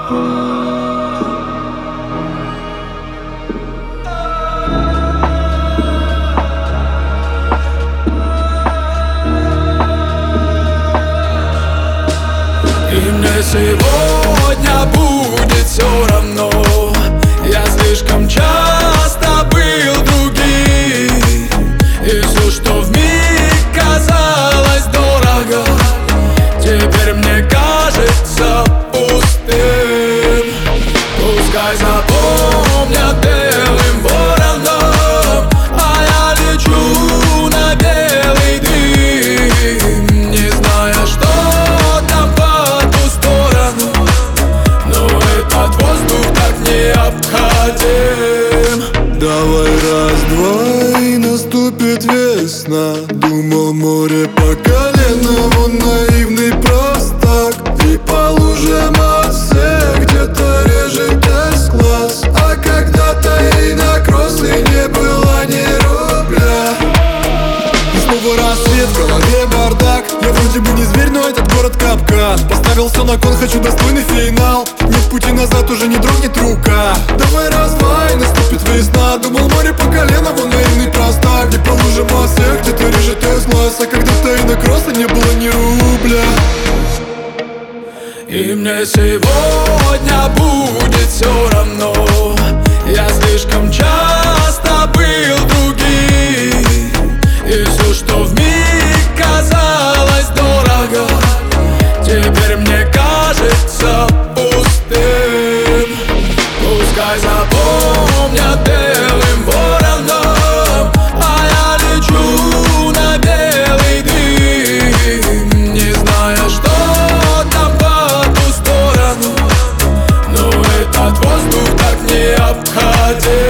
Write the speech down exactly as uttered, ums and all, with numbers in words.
И мне сегодня будет все равно. Я слишком часто был другим, и все, что вмиг казалось дорого, теперь мне кажется пустым. Пускай запомнят белым вороном, а я лечу на белый дым, не зная, что там по ту сторону, но этот воздух так необходим. Давай раз-два и наступит весна. Думал, море по колено, он наивный простак. И по лужам от всех где-то режет S-класс. А когда-то и на кроссе не было ни рубля. И снова рассвет, в голове бардак. Я вроде бы не зверь, но этот город капкан. Поставил все на кон, хочу достойный финал. Нет пути назад, уже не дрогнет рука. Давай раз-два и наступит весна. Думал, море по колено, вон наивный простак. Где по лужам от всех где-то режет S-класс. А когда-то и на кроссе не было ни рубля. И мне сегодня будет все равно. Я слишком часто был другим, и все, что вмиг казалось дорого, теперь мне кажется пустым. Пускай запомнят белым вороном, а я лечу на белый дым, не зная, что там по ту сторону, но этот воздух так необходим.